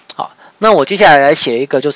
好，那我接下来来写一个就是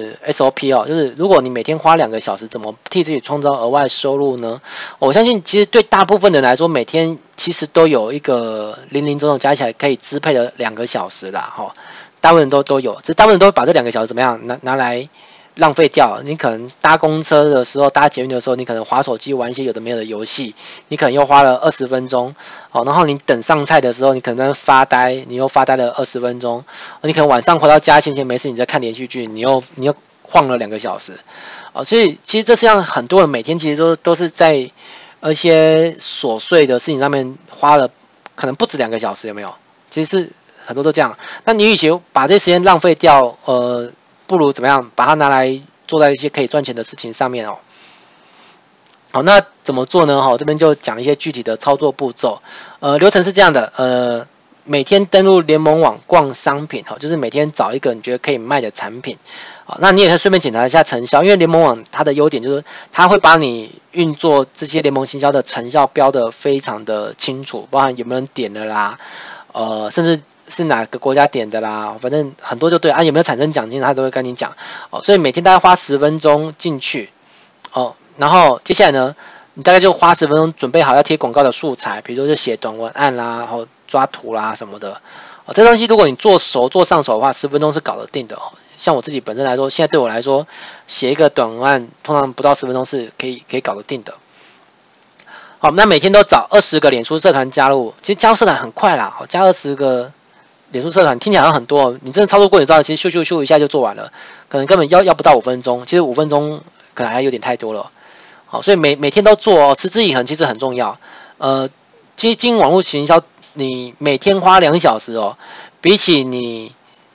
SOP 哦，就是如果你每天花2个小时，怎么替自己创造额外收入呢？我相信其实对大部分人来说，每天其实都有一个零零总总加起来可以支配的2个小时啦，哈，大部分人都有，只是大部分人都会把这2个小时怎么样拿来浪费掉。你可能搭公车的时候、搭捷运的时候，你可能滑手机玩一些有的没有的游戏，你可能又花了20分钟。哦，然后你等上菜的时候，你可能在发呆，你又发呆了20分钟。你可能晚上回到家闲闲没事，你在看连续剧，你又晃了2个小时。哦，所以其实这世上很多人每天其实都是在一些琐碎的事情上面花了可能不止2个小时，有没有？其实是很多都这样。那你与其把这些时间浪费掉，不如怎么样把它拿来做在一些可以赚钱的事情上面哦。好，那怎么做呢？这边就讲一些具体的操作步骤。流程是这样的，每天登录联盟网逛商品，就是每天找一个你觉得可以卖的产品。那你也可以顺便检查一下成效，因为联盟网它的优点就是它会把你运作这些联盟行销的成效标得非常的清楚，包含有没有人点了啦，甚至是哪个国家点的啦，反正很多就对啊，有没有产生奖金，他都会跟你讲。所以每天大概花10分钟进去，然后接下来呢，你大概就花10分钟准备好要贴广告的素材，比如说是写短文案啦，然后抓图啦什么的。这东西如果你做上手的话，10分钟是搞得定的。像我自己本身来说，现在对我来说，写一个短文案通常不到10分钟是可以搞得定的。好，那每天都找20个脸书社团加入，其实加入社团很快啦，加20个脸书社团听起来好像很多，你真的操作过你知道，其实咻一下就做完了，可能根本要不到5分钟，其实5分钟可能还有点太多了。好，所以每天都做持之以恒其实很重要。经营网络行销，你每天花2小时比起你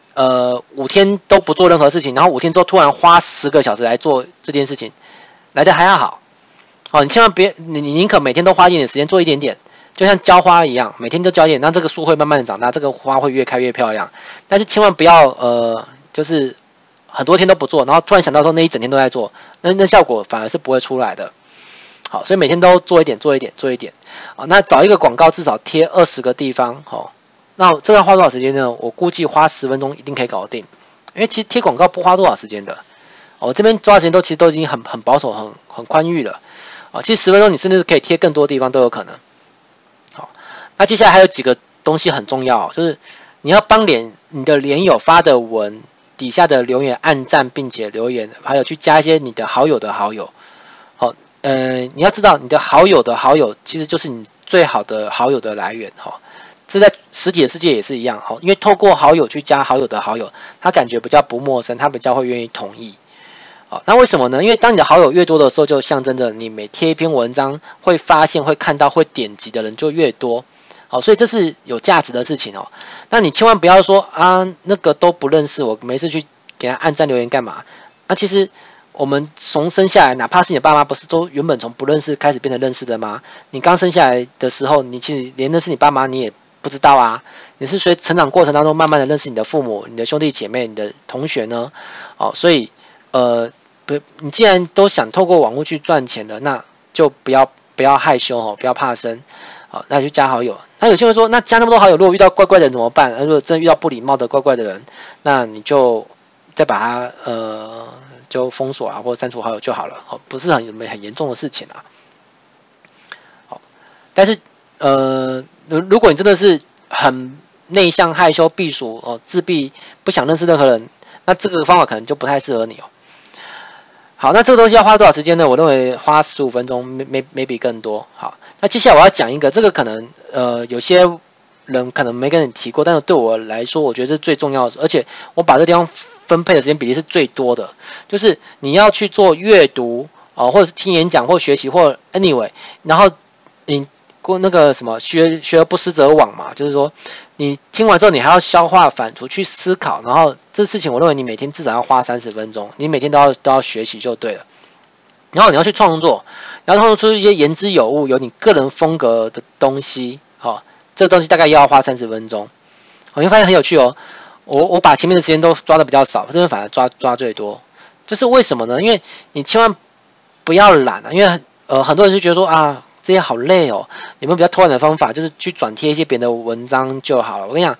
5天都不做任何事情，然后5天之后突然花10个小时来做这件事情，来的还要好。你千万别，你宁可每天都花一点时间做一点点，就像浇花一样，每天都浇一点，那这个树会慢慢的长大，这个花会越开越漂亮。但是千万不要就是很多天都不做，然后突然想到说那一整天都在做，那效果反而是不会出来的。好，所以每天都做一点。那找一个广告至少贴20个地方。那这要花多少时间呢？我估计花10分钟一定可以搞得定，因为其实贴广告不花多少时间的。我这边抓的时间其实都已经很保守、很宽裕了。其实10分钟你甚至可以贴更多地方都有可能。好，那接下来还有几个东西很重要，就是你要帮你的连友发的文底下的留言按赞，并且留言，还有去加一些你的好友的好友。好，你要知道你的好友的好友其实就是你最好的好友的来源。这在实体的世界也是一样。因为透过好友去加好友的好友，他感觉比较不陌生，他比较会愿意同意。那为什么呢？因为当你的好友越多的时候，就象征着你每贴一篇文章会发现、会看到、会点击的人就越多。所以这是有价值的事情。那你千万不要说啊，那个都不认识，我没事去给他按赞留言干嘛？那其实我们从生下来，哪怕是你爸妈，不是都原本从不认识开始变得认识的吗？你刚生下来的时候，你其实连认识你爸妈你也不知道啊。你是随成长过程当中慢慢的认识你的父母、你的兄弟姐妹、你的同学呢。所以你既然都想透过网络去赚钱了，那就不要害羞不要怕生。好，那就加好友。那有些人说，那加那么多好友，如果遇到怪怪的人怎么办？如果真的遇到不礼貌的怪怪的人，那你就再把他就封锁啊，或者删除好友就好了。不是很严重的事情啊。好，但是如果你真的是很内向、害羞、避暑自闭，不想认识任何人，那这个方法可能就不太适合你。好，那这个东西要花多少时间呢？我认为花15分钟，maybe更多。好，那接下来我要讲一个，这个可能有些人可能没跟你提过，但是对我来说，我觉得是最重要的，而且我把这地方分配的时间比例是最多的，就是你要去做阅读或者是听演讲或学习或 anyway， 然后你过那个什么学而不思则罔嘛，就是说你听完之后你还要消化反刍去思考，然后这事情我认为你每天至少要花30分钟，你每天都要学习就对了。然后你要去创作，然后创作出一些言之有物、有你个人风格的东西。这个东西大概又要花30分钟。你会发现很有趣哦。我把前面的时间都抓的比较少，这边反而抓最多。这是为什么呢？因为你千万不要懒啊，因为很多人就觉得说啊，这些好累哦。你们比较偷懒的方法就是去转贴一些别人的文章就好了。我跟你讲，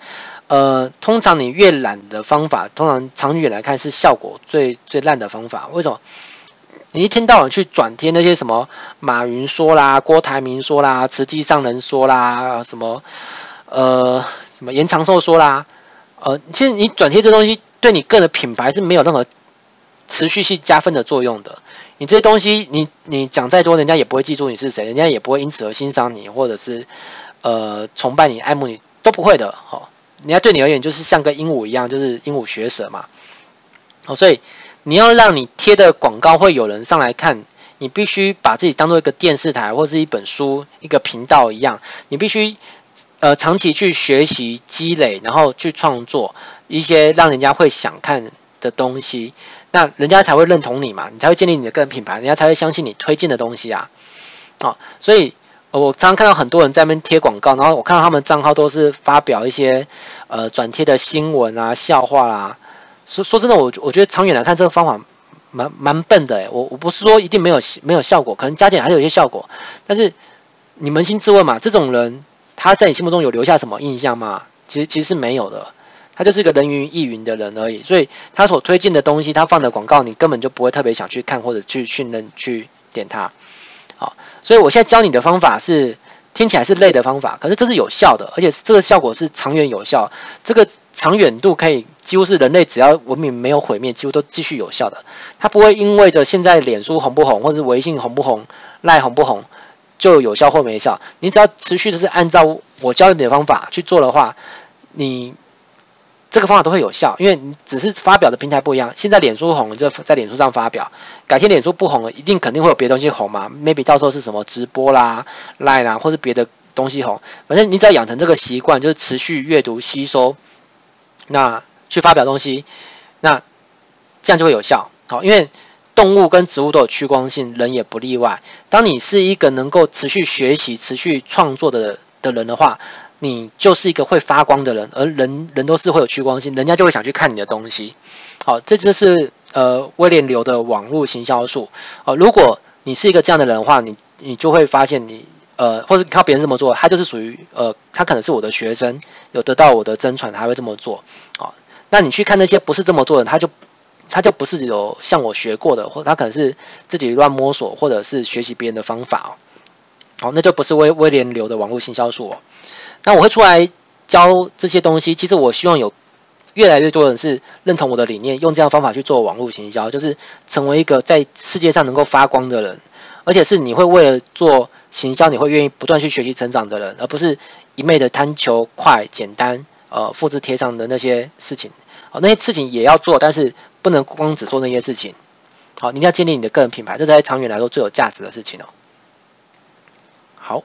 通常你越懒的方法，通常长远来看是效果最烂的方法。为什么？你一天到晚去转贴那些什么马云说啦、郭台铭说啦、慈济上人说啦、什么严长寿说啦，其实你转贴这东西对你个人的品牌是没有任何持续性加分的作用的。你这些东西你讲再多，人家也不会记住你是谁，人家也不会因此而欣赏你，或者是崇拜你、爱慕你，都不会的。人家对你而言就是像个鹦鹉一样，就是鹦鹉学舌嘛。所以你要让你贴的广告会有人上来看，你必须把自己当做一个电视台或是一本书、一个频道一样，你必须长期去学习、积累，然后去创作一些让人家会想看的东西，那人家才会认同你嘛，你才会建立你的个人品牌，人家才会相信你推荐的东西啊。所以我常常看到很多人在那边贴广告，然后我看到他们账号都是发表一些转贴的新闻啊、笑话啦。说真的，我觉得长远来看，这个方法蛮笨的。我不是说一定没有效果，可能加减还是有一些效果。但是你扪心自问嘛，这种人他在你心目中有留下什么印象吗？其实是没有的，他就是一个人云亦云的人而已。所以他所推荐的东西，他放的广告，你根本就不会特别想去看或者去信任去点它。好，所以我现在教你的方法是听起来是累的方法，可是这是有效的，而且这个效果是长远有效，这个长远度可以几乎是人类只要文明没有毁灭，几乎都继续有效的。它不会因为着现在脸书红不红，或是微信红不红、赖红不红就有效或没效。你只要持续的是按照我教你的方法去做的话，你这个方法都会有效，因为你只是发表的平台不一样。现在脸书红，就在脸书上发表；改天脸书不红了，一定肯定会有别的东西红嘛 ？maybe 到时候是什么直播啦、Line 啦，或是别的东西红。反正你只要养成这个习惯，就是持续阅读、吸收，那去发表东西，那这样就会有效。好，因为动物跟植物都有趋光性，人也不例外。当你是一个能够持续学习、持续创作的人的话，你就是一个会发光的人，而人都是会有趋光性，人家就会想去看你的东西。好，这就是威廉流的网络行销术。如果你是一个这样的人的话，你就会发现你或者靠别人这么做，他就是属于他可能是我的学生，有得到我的真传，他会这么做。好，那你去看那些不是这么做的，他就不是有像我学过的，或者他可能是自己乱摸索，或者是学习别人的方法。好，那就不是威廉流的网络行销术。那我会出来教这些东西，其实我希望有越来越多人是认同我的理念，用这样的方法去做网络行销，就是成为一个在世界上能够发光的人，而且是你会为了做行销，你会愿意不断去学习成长的人，而不是一昧的贪求快、简单、复制贴上的那些事情。好，那些事情也要做，但是不能光只做那些事情。好，你一定要建立你的个人品牌，这才是长远来说最有价值的事情哦。好。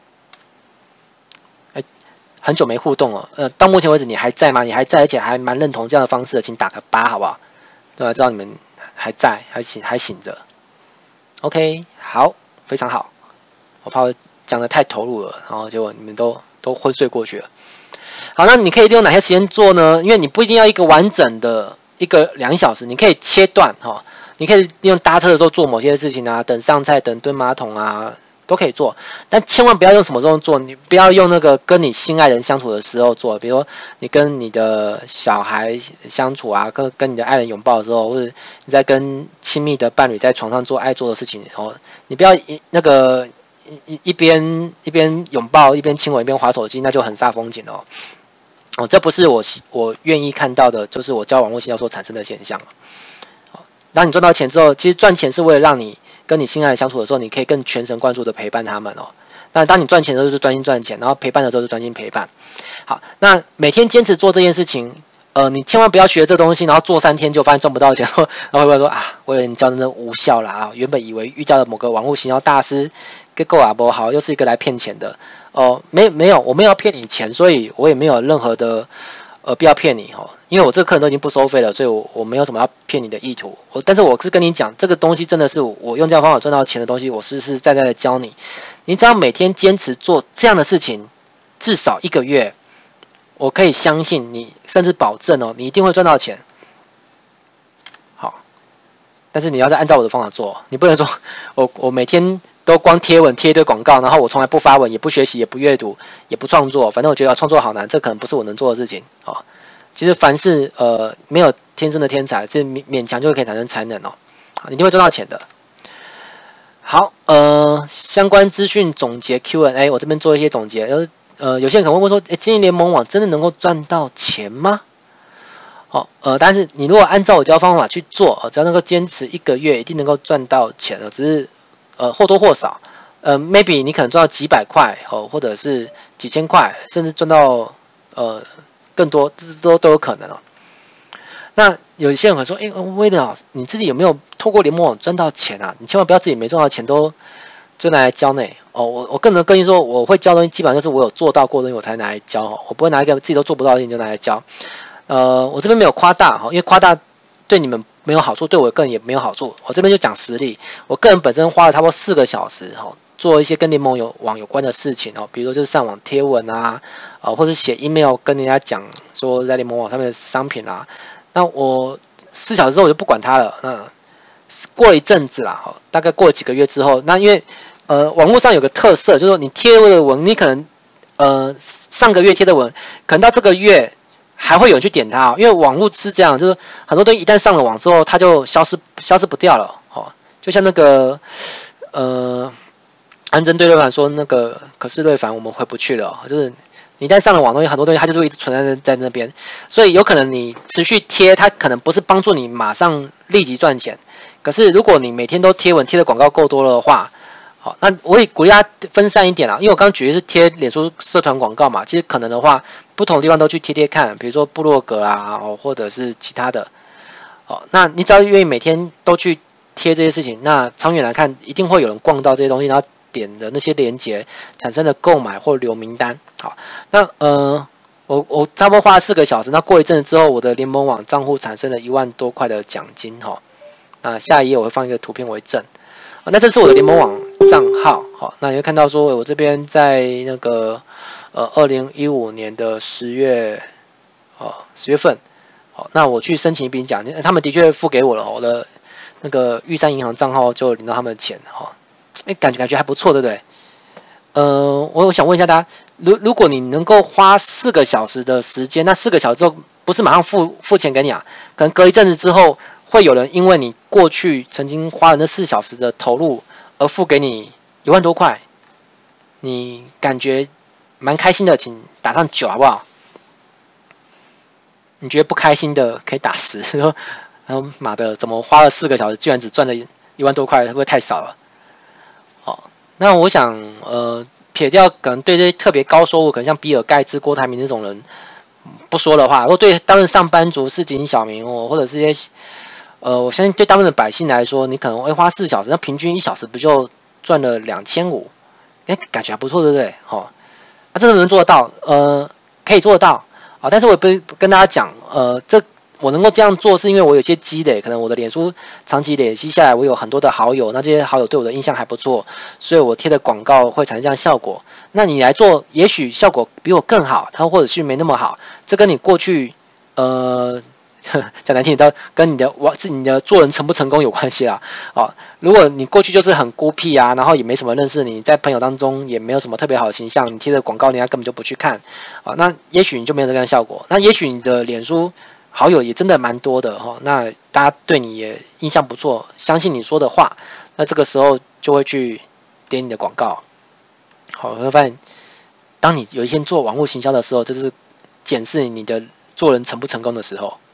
很久没互动了，到目前为止你还在吗？你还在，而且还蛮认同这样的方式的，请打个8好不好？对吧？知道你们还在，还醒着。OK， 好，非常好。我怕我讲的太投入了，然后结果你们都昏睡过去了。好，那你可以利用哪些时间做呢？因为你不一定要一个完整的2小时，你可以切断哈。你可以利用搭车的时候做某些事情啊，等上菜、等蹲马桶啊。都可以做，但千万不要用什么时候做。你不要用那个跟你心爱人相处的时候做，比如说你跟你的小孩相处啊，跟你的爱人拥抱的时候，或者你在跟亲密的伴侣在床上做爱做的事情，你不要一边拥抱一边亲吻一边滑手机，那就很煞风景哦。这不是我愿意看到的，就是我教网络行销所产生的现象。当你赚到钱之后，其实赚钱是为了让你跟你心爱的相处的时候，你可以更全神贯注的陪伴他们哦。那当你赚钱的时候，就是专心赚钱，然后陪伴的时候就专心陪伴。好，那每天坚持做这件事情，你千万不要学这东西，然后做3天就发现赚不到钱，然后会说啊，我以为你教的无效啦啊，原本以为遇到了某个网络行销大师，结果啊不好，又是一个来骗钱的没有，我没有要骗你钱，所以我也没有任何的必要骗你因为我这个课程都已经不收费了，所以我没有什么要骗你的意图。但是我是跟你讲，这个东西真的是我用这样的方法赚到钱的东西，我实实在在的教你。你只要每天坚持做这样的事情，至少1个月，我可以相信你，甚至保证你一定会赚到钱。好，但是你要再按照我的方法做，你不能说我每天都光贴文贴一堆广告，然后我从来不发文，也不学习，也不阅读，也不创作，反正我觉得创作好难，这可能不是我能做的事情哦。其实凡是没有天生的天才，这勉强就可以产生才能哦，一定会赚到钱的。好，相关资讯总结 Q&A， 我这边做一些总结。有些人可能会问说，经营联盟网真的能够赚到钱吗？但是你如果按照我教方法去做，只要能够坚持1个月，一定能够赚到钱的。只是或多或少，maybe 你可能赚到几百块或者是几千块，甚至赚到更多，这都有可能哦。那有些人可能说，威廉老师，你自己有没有透过联盟网赚到钱啊？你千万不要自己没赚到钱就拿来教呢。我更能跟你说，我会教东西，基本上就是我有做到过的东西我才拿来教，我不会拿一个自己都做不到的东西就拿来教。我这边没有夸大，因为夸大对你们没有好处，对我个人也没有好处。我这边就讲实例，我个人本身花了差不多4个小时，做一些跟联盟网有关的事情，比如说就是上网贴文啊，或者写 email 跟人家讲说在联盟网上面的商品啊。那我4小时之后我就不管它了。那过了一阵子啦，大概过了几个月之后，那因为网络上有个特色，就是说你贴的文，你可能上个月贴的文，可能到这个月还会有人去点它，因为网络是这样，就是很多东西一旦上了网之后，它就消失不掉了。就像那个安贞对瑞凡说，那个可是瑞凡我们回不去了，就是你一旦上了网东西，很多东西它就会一直存在那边，所以有可能你持续贴，它可能不是帮助你马上立即赚钱，可是如果你每天都贴文贴的广告够多了的话，好，那我也鼓励大家分散一点啦，因为我刚刚举的是贴脸书社团广告嘛，其实可能的话，不同的地方都去贴贴看，比如说部落格啊，或者是其他的，那你只要愿意每天都去贴这些事情，那长远来看，一定会有人逛到这些东西，然后点的那些连结，产生了购买或留名单。好，那我差不多花了4个小时，那过一阵子之后，我的联盟网账户产生了1万多块的奖金哈。那下一页我会放一个图片为证。那这是我的联盟网账号，好，那你会看到说我这边在那个2015年的10月10月份，好，那我去申请一笔奖金，他们的确付给我了，我的那个玉山银行账号就领到他们的钱哈，感觉还不错，对不对？我想问一下大家，如果你能够花4个小时的时间，那4个小时之后不是马上付钱给你啊，可能隔一阵子之后，会有人因为你过去曾经花了那4小时的投入而付给你1万多块，你感觉蛮开心的，请打上9好不好？你觉得不开心的可以打10，然后妈的，怎么花了4个小时，居然只赚了1万多块，会不会太少了？那我想，撇掉可能对这些特别高收入，可能像比尔盖茨、郭台铭这种人不说的话，如果对当时上班族、市井小民或者是一些，我相信对大部分的百姓来说，你可能会花4小时，那平均1小时不就赚了2500？感觉还不错，对不对？真的能做得到？可以做得到啊，但是我也不跟大家讲，这我能够这样做，是因为我有些积累，可能我的脸书长期累积下来，我有很多的好友，那这些好友对我的印象还不错，所以我贴的广告会产生这样的效果。那你来做，也许效果比我更好，它或者是没那么好，这跟你过去讲难听点，跟你的做人成不成功有关系啦。如果你过去就是很孤僻啊，然后也没什么认识你，在朋友当中也没有什么特别好的形象，你贴的广告人家根本就不去看，那也许你就没有这样的效果。那也许你的脸书好友也真的蛮多的那大家对你也印象不错，相信你说的话，那这个时候就会去点你的广告。好，我会发现，当你有一天做网络行销的时候，就是检视你的做人成不成功的时候。